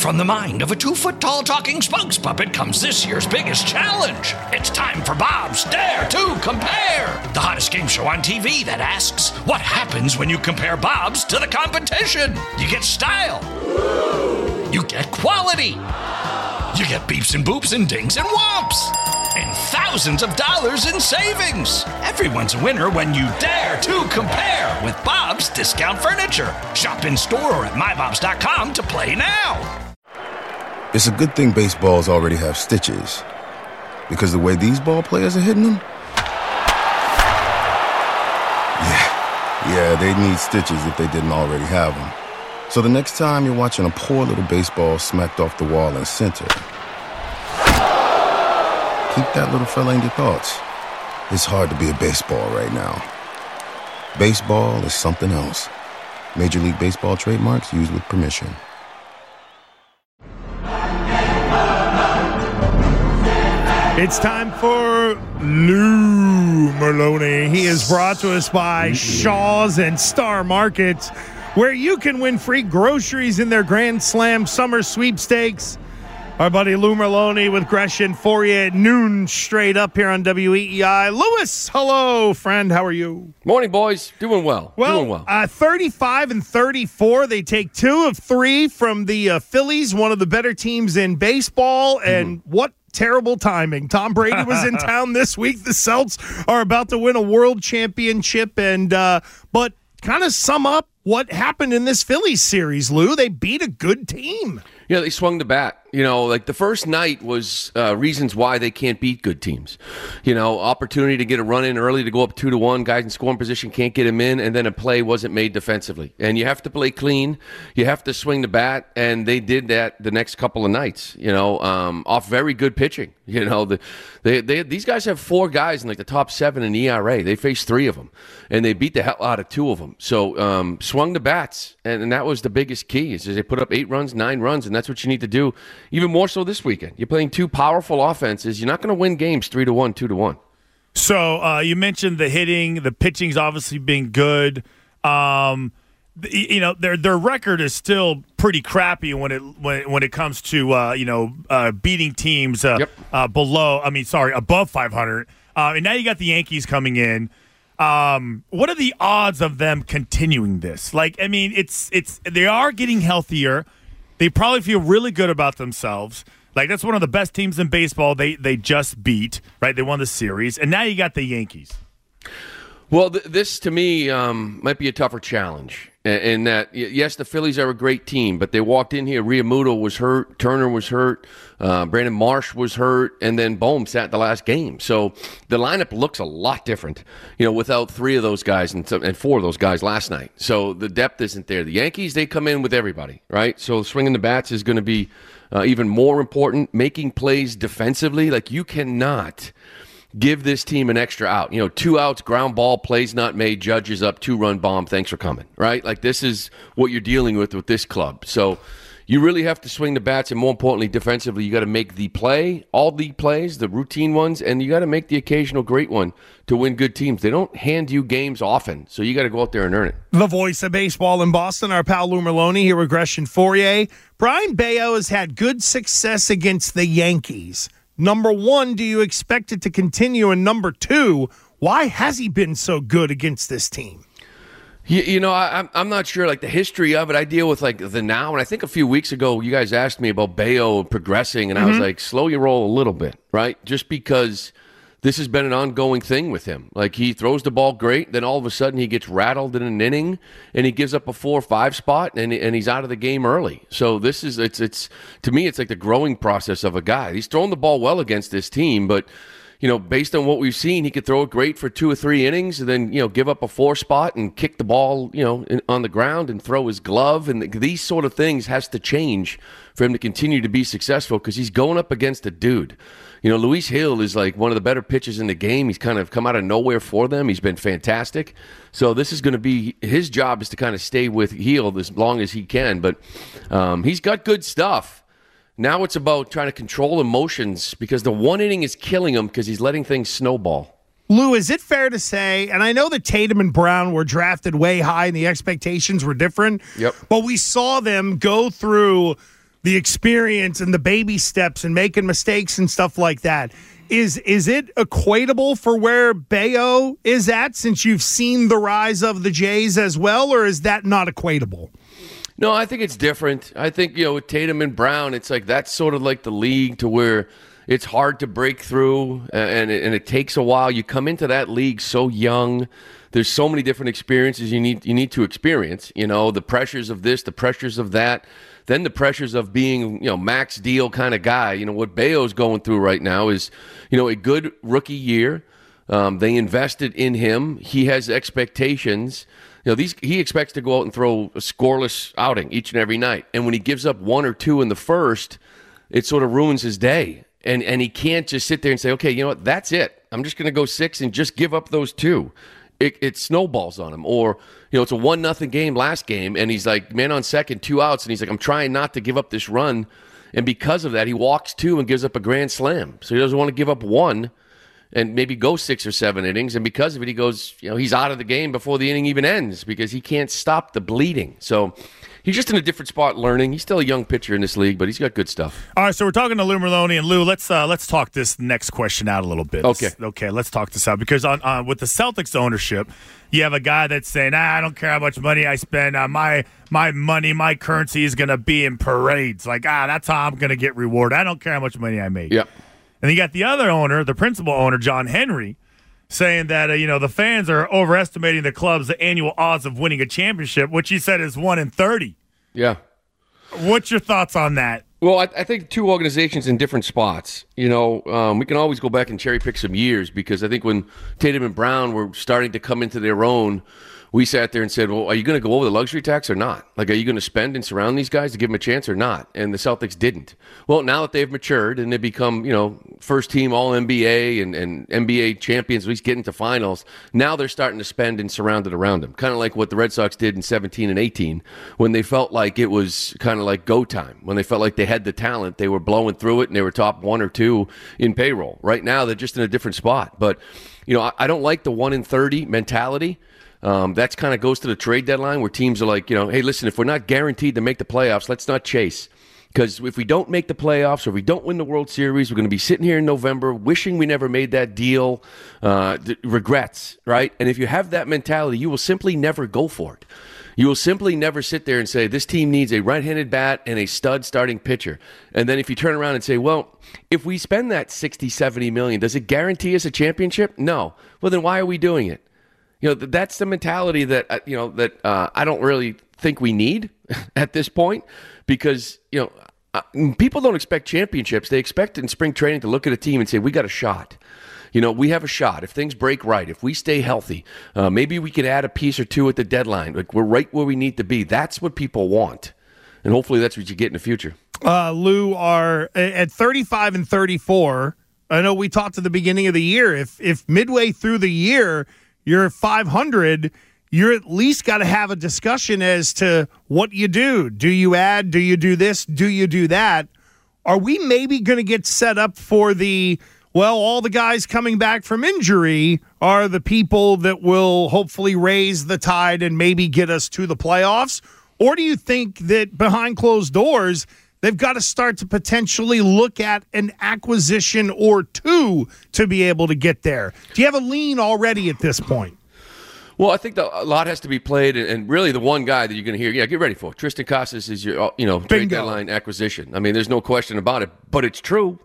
From the mind of a 2-foot-tall talking spokes puppet comes this year's biggest challenge. It's time for Bob's Dare to Compare, the hottest game show on TV that asks, what happens when you compare Bob's to the competition? You get style. You get quality. You get beeps and boops and dings and whomps. And thousands of dollars in savings. Everyone's a winner when you dare to compare with Bob's Discount Furniture. Shop in store or at mybobs.com to play now. It's a good thing baseballs already have stitches, because the way these ball players are hitting them, yeah, they'd need stitches if they didn't already have them. So the next time you're watching a poor little baseball smacked off the wall in center, keep that little fella in your thoughts. It's hard to be a baseball right now. Baseball is something else. Major League Baseball trademarks used with permission. It's time for Lou Merlone. He is brought to us by Shaw's and Star Market, where you can win free groceries in their Grand Slam Summer Sweepstakes. Our buddy Lou Merlone with Gresh and Fauria at noon straight up here on WEEI. Lewis, hello, friend. How are you? Morning, boys. Doing well. 35 and 34. They take 2 of 3 from the Phillies, one of the better teams in baseball. And what terrible timing. Tom Brady was in town this week. The Celts are about to win a world championship. But kind of sum up what happened in this Phillies series, Lou. They beat a good team. Yeah, they swung the bat. You know, like the first night was reasons why they can't beat good teams. You know, opportunity to get a run in early to go up 2-1. Guys in scoring position can't get him in, and then a play wasn't made defensively. And you have to play clean. You have to swing the bat, and they did that the next couple of nights. You know, off very good pitching. You know, these guys have 4 guys in like the top 7 in ERA. They faced 3 of them, and they beat the hell out of 2 of them. So swung the bats, and that was the biggest key. Is they put up 8 runs, 9 runs, and that's what you need to do. Even more so this weekend. You're playing 2 powerful offenses. You're not going to win games 3-1, 2-1. So you mentioned the hitting, the pitching's obviously been good. You know, their record is still pretty crappy when it comes to beating teams above 500. And now you got the Yankees coming in. What are the odds of them continuing this? Like, I mean, it's they are getting healthier. They probably feel really good about themselves. Like, that's one of the best teams in baseball they just beat, right? They won the series. And now you got the Yankees. Well, this, to me, might be a tougher challenge. In that, yes, the Phillies are a great team, but they walked in here. Realmuto was hurt. Turner was hurt. Brandon Marsh was hurt. And then Bohm sat the last game. So the lineup looks a lot different, you know, without 3 of those guys and 4 of those guys last night. So the depth isn't there. The Yankees, they come in with everybody, right? So swinging the bats is going to be even more important. Making plays defensively, like you cannot give this team an extra out. You know, 2 outs, ground ball, plays not made, Judge is up, 2-run bomb, thanks for coming, right? Like, this is what you're dealing with this club. So you really have to swing the bats, and more importantly, defensively, you got to make the play, all the plays, the routine ones, and you got to make the occasional great one to win good teams. They don't hand you games often, so you got to go out there and earn it. The voice of baseball in Boston, our pal Lou Merlone here with Gresh and Fauria. Brian Bayo has had good success against the Yankees. Number 1, do you expect it to continue? And number 2, why has he been so good against this team? You know, I'm not sure, like, the history of it. I deal with, like, the now. And I think a few weeks ago, you guys asked me about Bayo progressing, and I was like, slow your roll a little bit, right? Just because this has been an ongoing thing with him. Like, he throws the ball great, then all of a sudden he gets rattled in an inning, and he gives up a 4 or 5 spot, and he's out of the game early. So this is, it's to me, it's like the growing process of a guy. He's thrown the ball well against this team, but, you know, based on what we've seen, he could throw it great for 2 or 3 innings, and then, you know, give up a 4 spot and kick the ball, you know, on the ground and throw his glove. And these sort of things has to change for him to continue to be successful, because he's going up against a dude. You know, Luis Hill is like one of the better pitchers in the game. He's kind of come out of nowhere for them. He's been fantastic. So this is going to be his job, is to kind of stay with Hill as long as he can. But he's got good stuff. Now it's about trying to control emotions, because the 1 inning is killing him because he's letting things snowball. Lou, is it fair to say, and I know that Tatum and Brown were drafted way high and the expectations were different, yep, but we saw them go through the experience and the baby steps and making mistakes and stuff like that. Is it equatable for where Bayo is at, since you've seen the rise of the Jays as well, or is that not equatable? No, I think it's different. I think, with Tatum and Brown, it's like that's sort of like the league to where it's hard to break through, and it takes a while. You come into that league so young. There's so many different experiences you need to experience. The pressures of this, the pressures of that, then the pressures of being, max deal kind of guy. What Bayo's going through right now is, a good rookie year. They invested in him. He has expectations. He expects to go out and throw a scoreless outing each and every night. And when he gives up 1 or 2 in the first, it sort of ruins his day. And he can't just sit there and say, okay, you know what, that's it. I'm just going to go 6 and just give up those 2. It snowballs on him. Or, it's a 1-0 game last game, and he's like, man on second, 2 outs, and he's like, I'm trying not to give up this run. And because of that, he walks 2 and gives up a grand slam. So he doesn't want to give up 1 and maybe go 6 or 7 innings. And because of it, he goes, he's out of the game before the inning even ends because he can't stop the bleeding. So he's just in a different spot learning. He's still a young pitcher in this league, but he's got good stuff. All right, so we're talking to Lou Merloni. And Lou, let's talk this next question out a little bit. Okay, let's talk this out. Because on with the Celtics ownership, you have a guy that's saying, I don't care how much money I spend. My money, my currency is going to be in parades. Like, that's how I'm going to get rewarded. I don't care how much money I make. Yeah. And you got the other owner, the principal owner, John Henry, saying that the fans are overestimating the club's annual odds of winning a championship, which he said is 1 in 30. Yeah. What's your thoughts on that? Well, I think 2 organizations in different spots. We can always go back and cherry pick some years because I think when Tatum and Brown were starting to come into their own, we sat there and said, well, are you going to go over the luxury tax or not? Like, are you going to spend and surround these guys to give them a chance or not? And the Celtics didn't. Well, now that they've matured and they've become, first team All-NBA and NBA champions, at least getting to finals, now they're starting to spend and surround it around them. Kind of like what the Red Sox did in 17 and 18 when they felt like it was kind of like go time. When they felt like they had the talent, they were blowing through it and they were top 1 or 2 in payroll. Right now, they're just in a different spot. But, I don't like the 1 in 30 mentality. That's kind of goes to the trade deadline where teams are like, hey, listen, if we're not guaranteed to make the playoffs, let's not chase. Because if we don't make the playoffs or if we don't win the World Series, we're going to be sitting here in November wishing we never made that deal, regrets, right? And if you have that mentality, you will simply never go for it. You will simply never sit there and say, this team needs a right-handed bat and a stud starting pitcher. And then if you turn around and say, well, if we spend that $60, $70 million, does it guarantee us a championship? No. Well, then why are we doing it? That's the mentality that I don't really think we need at this point because, people don't expect championships. They expect in spring training to look at a team and say, we got a shot. We have a shot. If things break right, if we stay healthy, maybe we could add a piece or 2 at the deadline. Like, we're right where we need to be. That's what people want. And hopefully that's what you get in the future. Lou, are at 35 and 34. I know we talked at the beginning of the year. If midway through the year you're 500, you're at least got to have a discussion as to what you do. Do you add? Do you do this? Do you do that? Are we maybe going to get set up for all the guys coming back from injury are the people that will hopefully raise the tide and maybe get us to the playoffs? Or do you think that behind closed doors, they've got to start to potentially look at an acquisition or 2 to be able to get there? Do you have a lean already at this point? Well, I think a lot has to be played, and really the one guy that you're going to hear, get ready for. Tristan Casas is your, trade deadline acquisition. I mean, there's no question about it, but it's true.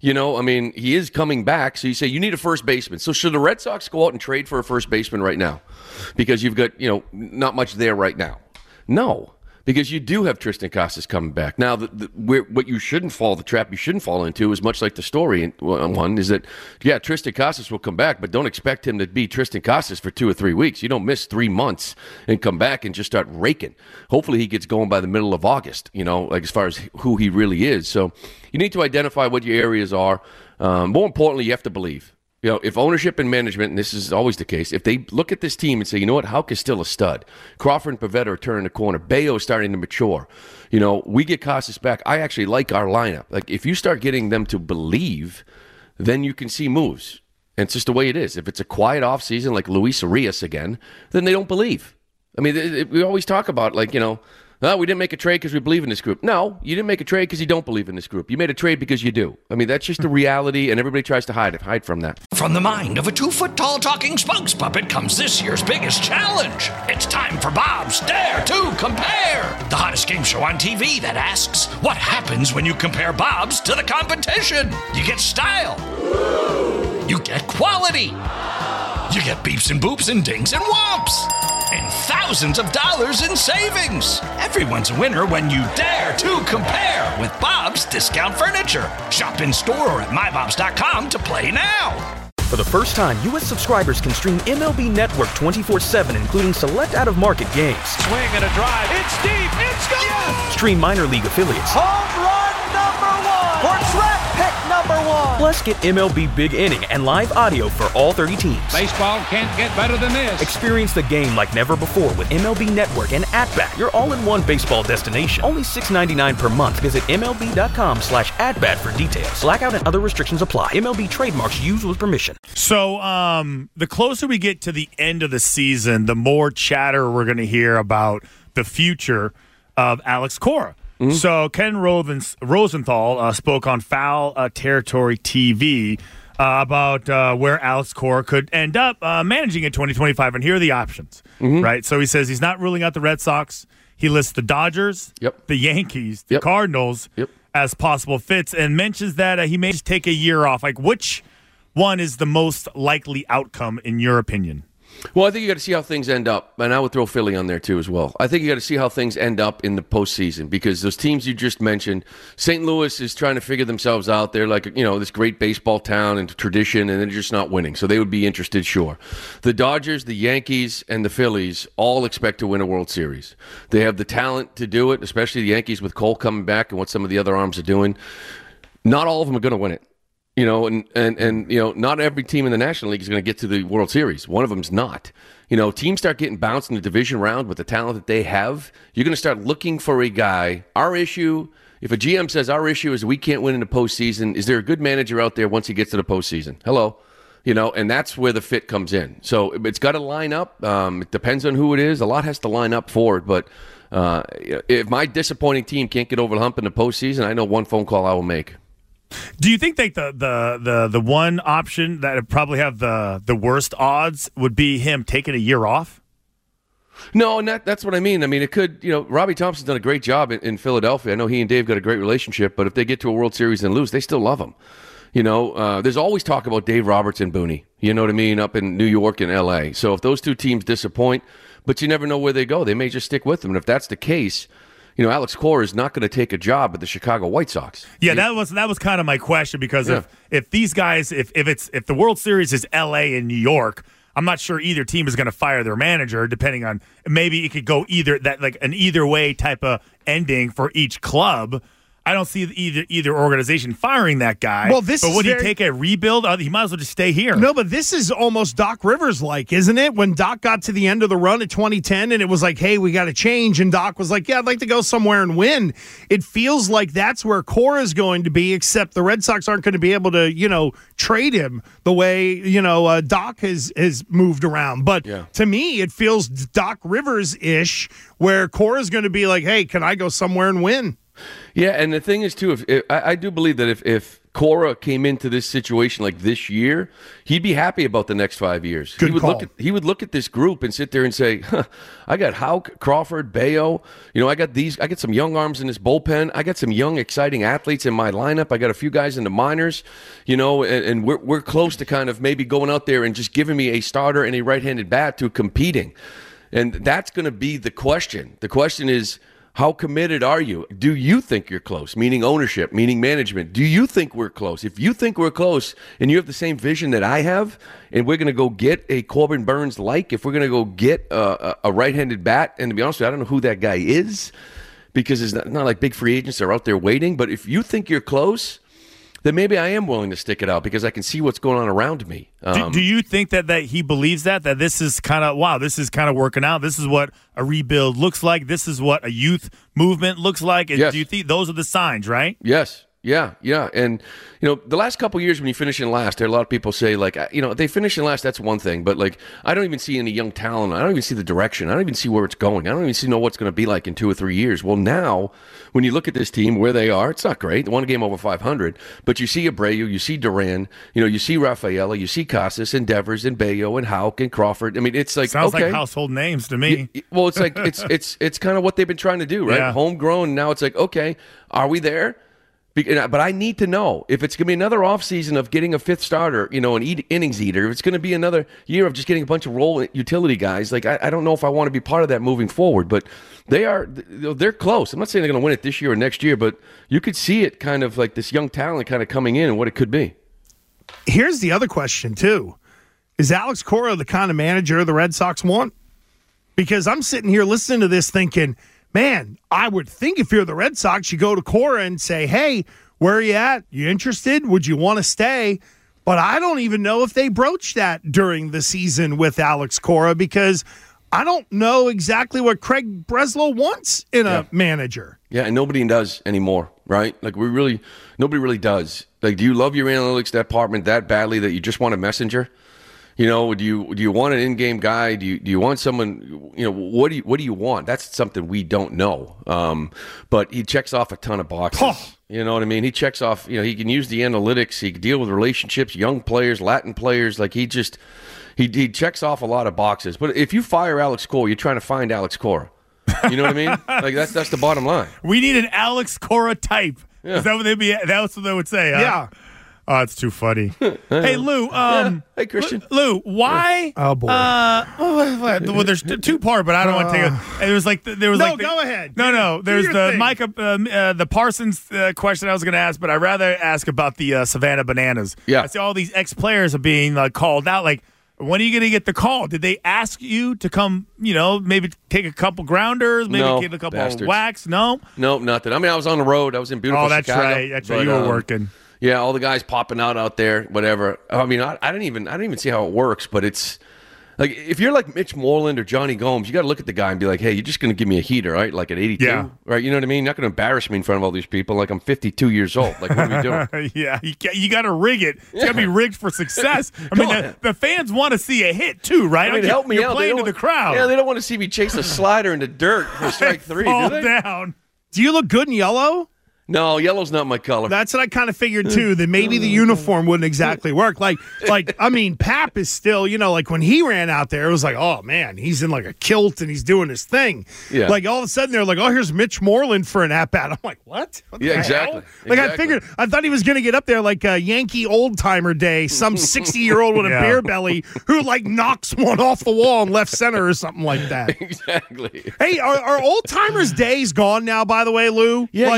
He is coming back, so you say you need a first baseman. So should the Red Sox go out and trade for a first baseman right now? Because you've got, not much there right now. No. Because you do have Tristan Casas coming back. Now, what you shouldn't fall, the trap you shouldn't fall into is much like the story one, is that, Tristan Casas will come back, but don't expect him to be Tristan Casas for 2 or 3 weeks. You don't miss 3 months and come back and just start raking. Hopefully he gets going by the middle of August, as far as who he really is. So you need to identify what your areas are. More importantly, you have to believe. If ownership and management, and this is always the case, if they look at this team and say, you know what, Houck is still a stud. Crawford and Pivetta are turning the corner. Bayo is starting to mature. We get Casas back. I actually like our lineup. Like, if you start getting them to believe, then you can see moves. And it's just the way it is. If it's a quiet offseason like Luis Arias again, then they don't believe. I mean, we always talk about, Oh, we didn't make a trade because we believe in this group. No, you didn't make a trade because you don't believe in this group. You made a trade because you do. I mean, that's just the reality, and everybody tries to hide from that. From the mind of a 2-foot-tall talking spokes puppet comes this year's biggest challenge. It's time for Bob's Dare to Compare, the hottest game show on TV that asks, what happens when you compare Bob's to the competition? You get style. You get quality. You get beeps and boops and dings and whomps. And thousands of dollars in savings. Everyone's a winner when you dare to compare with Bob's Discount Furniture. Shop in store or at mybobs.com to play now. For the first time, U.S. subscribers can stream MLB Network 24/7, including select out-of-market games. Swing and a drive. It's deep. It's gone. Yes! Stream minor league affiliates. Home run number 1. Or draft pick number 1. Plus, get MLB Big Inning and live audio for all 30 teams. Baseball can't get better than this. Experience the game like never before with MLB Network and @Bat, your all-in-one baseball destination. Only $6.99 per month. Visit MLB.com/@Bat for details. Blackout and other restrictions apply. MLB trademarks used with permission. So the closer we get to the end of the season, the more chatter we're going to hear about the future of Alex Cora. Mm-hmm. So Ken Rosenthal spoke on Foul Territory TV about where Alex Cora could end up managing in 2025. And here are the options, right? So he says he's not ruling out the Red Sox. He lists the Dodgers, the Yankees, the Cardinals as possible fits, and mentions that he may just take a year off. Like, which one is the most likely outcome in your opinion? Well, I think you got to see how things end up, and I would throw Philly on there too as well. I think you got to see how things end up in the postseason because those teams you just mentioned, St. Louis is trying to figure themselves out. They're like, this great baseball town and tradition, and they're just not winning. So they would be interested, sure. The Dodgers, the Yankees, and the Phillies all expect to win a World Series. They have the talent to do it, especially the Yankees with Cole coming back and what some of the other arms are doing. Not all of them are going to win it. Not every team in the National League is going to get to the World Series. One of them's not. Teams start getting bounced in the division round with the talent that they have. You're going to start looking for a guy. Our issue, if a GM says our issue is we can't win in the postseason, is there a good manager out there once he gets to the postseason? Hello. And that's where the fit comes in. So it's got to line up. It depends on who it is. A lot has to line up for it. But if my disappointing team can't get over the hump in the postseason, I know one phone call I will make. Do you think the one option that would probably have the worst odds would be him taking a year off? No, and that's what I mean. I mean, it could, Robbie Thompson's done a great job in Philadelphia. I know he and Dave got a great relationship, but if they get to a World Series and lose, they still love him. There's always talk about Dave Roberts and Booney, you know what I mean, up in New York and L.A. So if those two teams disappoint, but you never know where they go, they may just stick with them. And if that's the case, Alex Cora is not going to take a job at the Chicago White Sox. Yeah, that was kind of my question because if these guys, if the World Series is L.A. and New York, I'm not sure either team is going to fire their manager. Depending on maybe it could go an either way type of ending for each club. I don't see either organization firing that guy. Well, but would he take a rebuild? He might as well just stay here. No, but this is almost Doc Rivers-like, isn't it? When Doc got to the end of the run at 2010 and it was like, hey, we got to change, and Doc was like, yeah, I'd like to go somewhere and win. It feels like that's where Cora is going to be, except the Red Sox aren't going to be able to, trade him the way, Doc has moved around. But to me, it feels Doc Rivers-ish, where Cora's going to be like, hey, can I go somewhere and win? Yeah, and the thing is, too, I do believe that if Cora came into this situation like this year, he'd be happy about the next 5 years. He would look at this group and sit there and say, I got Houck, Crawford, Bayo. I got some young arms in this bullpen. I got some young, exciting athletes in my lineup. I got a few guys in the minors, and we're close to kind of maybe going out there and just giving me a starter and a right-handed bat to competing. And that's going to be the question. The question is, how committed are you? Do you think you're close? Meaning ownership, meaning management. Do you think we're close? If you think we're close and you have the same vision that I have, and we're going to go get a Corbin Burns-like, if we're going to go get a right-handed bat, and to be honest with you, I don't know who that guy is because it's not like big free agents are out there waiting, but if you think you're close, then maybe I am willing to stick it out because I can see what's going on around me. Do you think that he believes that this is kind of, this is kind of working out? This is what a rebuild looks like. This is what a youth movement looks like. Yes. Do you think those are the signs, right? Yes. Yeah, and the last couple of years when you finish in last, there are a lot of people say like, they finish in last. That's one thing, but like, I don't even see any young talent. I don't even see the direction. I don't even see where it's going. I don't even know what's going to be like in 2 or 3 years. Well, now when you look at this team where they are, it's not great. They won a game over 500, but you see Abreu, you see Duran, you see Rafaela, you see Casas and Devers and Bayo and Houck and Crawford. I mean, it's like sounds okay. like household names to me. Well, it's like it's kind of what they've been trying to do, right? Yeah. Homegrown. Now it's like, okay, are we there? But I need to know if it's going to be another offseason of getting a fifth starter, an innings eater. If it's going to be another year of just getting a bunch of role utility guys, like I don't know if I want to be part of that moving forward. But they're close. I'm not saying they're going to win it this year or next year, but you could see it kind of like this young talent kind of coming in and what it could be. Here's the other question too: is Alex Cora the kind of manager the Red Sox want? Because I'm sitting here listening to this thinking, man, I would think if you're the Red Sox, you go to Cora and say, hey, where are you at? You interested? Would you want to stay? But I don't even know if they broached that during the season with Alex Cora because I don't know exactly what Craig Breslow wants in a manager. Yeah, and nobody does anymore, right? Like nobody really does. Like, do you love your analytics department that badly that you just want a messenger? Do you want an in-game guy? Do you want someone? What do you want? That's something we don't know. But he checks off a ton of boxes. You know what I mean? He checks off. He can use the analytics. He can deal with relationships, young players, Latin players. Like he checks off a lot of boxes. But if you fire Alex Cora, you're trying to find Alex Cora. You know what I mean? Like that's the bottom line. We need an Alex Cora type. Yeah. Is that what they'd be? That's what they would say. Huh? Yeah. Oh, it's too funny. Hey, Lou. Hey, Christian. Lou, why? Oh boy. Well, there's two part, but I don't want to take it. It was like there was no. Go ahead. No. There's the Micah, the Parsons question I was going to ask, but I'd rather ask about the Savannah Bananas. Yeah. I see all these ex-players are being called out. Like, when are you going to get the call? Did they ask you to come? Maybe take a couple grounders, maybe get a couple of whacks. No, nothing. I mean, I was on the road. I was in beautiful. Oh, that's Chicago, right. That's right. You were working. Yeah, all the guys popping out there, whatever. I mean, I didn't even see how it works, but it's like if you're like Mitch Moreland or Johnny Gomes, you got to look at the guy and be like, hey, you're just going to give me a heater, right? Like at 82, right? You know what I mean? You're not going to embarrass me in front of all these people like I'm 52 years old. Like, what are we doing? Yeah, you got to rig it. It's got to be rigged for success. I mean, the fans want to see a hit too, right? I mean, help me out. You're playing to the crowd. Yeah, they don't want to see me chase a slider in the dirt for strike three, fall do they? down. Do you look good in yellow? No, yellow's not my color. That's what I kind of figured too. That maybe the uniform wouldn't exactly work. Like I mean, Pap is still, like when he ran out there, it was like, oh man, he's in like a kilt and he's doing his thing. Yeah. Like all of a sudden they're like, oh, here's Mitch Moreland for an at bat. I'm like, what? Yeah, exactly. Like I thought he was going to get up there like a Yankee old timer day, some 60-year-old with a beer belly who like knocks one off the wall in left center or something like that. Exactly. Hey, are old timers days gone now? By the way, Lou. Yeah,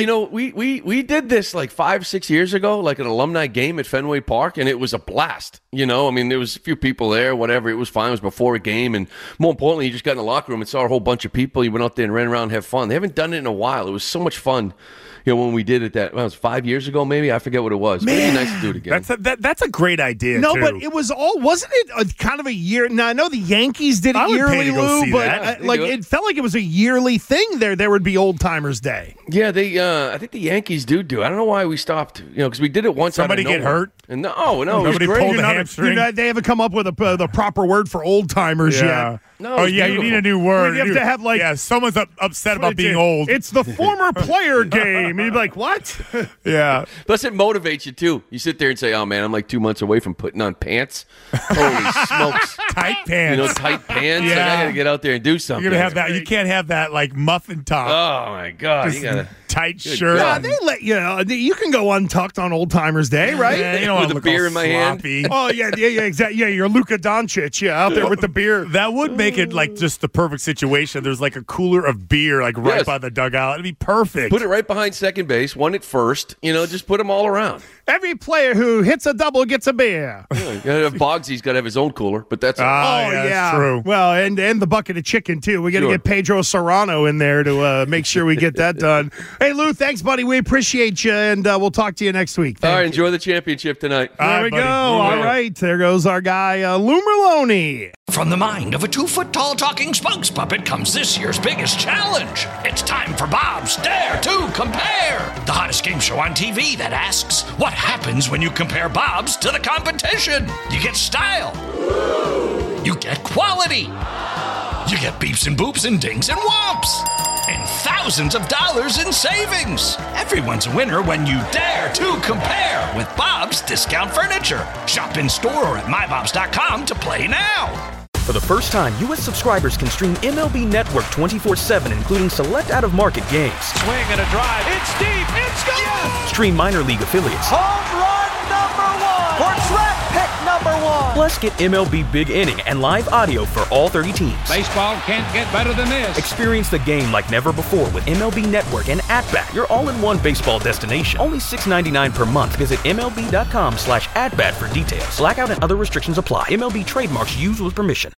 we did this like 5-6 years ago, like an alumni game at Fenway Park, and it was a blast. I mean, there was a few people there, whatever. It was fine. It was before a game, and more importantly, you just got in the locker room and saw a whole bunch of people. You went out there and ran around and had fun. They haven't done it in a while. It was so much fun. When we did it, it was 5 years ago, maybe. I forget what it was. Man, it'd be nice to do it again. That's a great idea. No, too. but it was wasn't it kind of a year? Now I know the Yankees did it yearly, Lou, but it felt like it was a yearly thing. There would be Old Timers Day. Yeah, I think the Yankees do. I don't know why we stopped. Because we did it once. Somebody get hurt. And no, nobody pulled the hamstring. They haven't come up with the proper word for old timers yet. No, you need a new word. You have to have someone's upset about being old. It's the former player game. And you'd be like, what? Yeah. Plus, it motivates you, too. You sit there and say, oh, man, I'm like 2 months away from putting on pants. Holy smokes. Tight pants. Tight pants. Yeah. Like, I got to get out there and do something. You're going to have that. You can't have that, like, muffin top. Oh, my God. Just you got to... tight shirt. Yeah, they let you can go untucked on Old Timers Day, right? Yeah, you don't with a beer in my sloppy. hand. Oh yeah, exactly. Yeah, you're Luka Doncic, out there with the beer. That would make it like just the perfect situation. There's like a cooler of beer like right by the dugout. It'd be perfect. Put it right behind second base, one at first. Just put them all around. Every player who hits a double gets a beer. Bogsy's got to have his own cooler, but that's yeah. True. Well, and the bucket of chicken, too. We got to get Pedro Serrano in there to make sure we get that done. Hey, Lou, thanks, buddy. We appreciate you, and we'll talk to you next week. All right, enjoy the championship tonight. There we go. All right, there goes our guy, Lou Merlone. From the mind of a 2-foot-tall talking spokes puppet comes this year's biggest challenge. It's time for Bob's Dare to Compare, the hottest game show on TV that asks, what happens when you compare Bob's to the competition? You get style. You get quality. You get beeps and boops and dings and whomps. And thousands of dollars in savings. Everyone's a winner when you dare to compare with Bob's Discount Furniture. Shop in store or at mybobs.com to play now. For the first time, U.S. subscribers can stream MLB Network 24/7, including select out-of-market games. Swing and a drive. It's deep. It's gone. Yes. Stream minor league affiliates. Home run number 1. Or draft pick number 1. Plus, get MLB Big Inning and live audio for all 30 teams. Baseball can't get better than this. Experience the game like never before with MLB Network and At-Bat, your all-in-one baseball destination. Only $6.99 per month. Visit MLB.com/AtBat for details. Blackout and other restrictions apply. MLB trademarks used with permission.